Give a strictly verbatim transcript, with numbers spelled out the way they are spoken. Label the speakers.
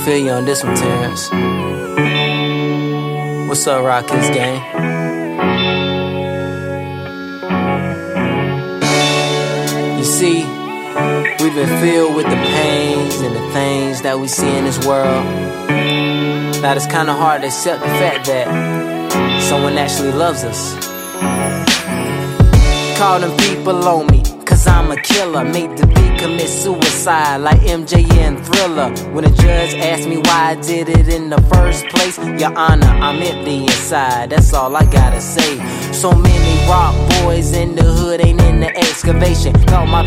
Speaker 1: feel you on this one, Terrence. What's up, Rockets gang? You see, we've been filled with the pains and the things that we see in this world. Now it's kinda hard to accept the fact that someone actually loves us. Call them people on me, cause I'm a killer. Made the beat commit suicide like M J and Thriller. When a judge asked me why I did it in the first place, Your Honor, I'm empty inside, that's all I gotta say. So many rock boys in the hood ain't in the excavation. Thought my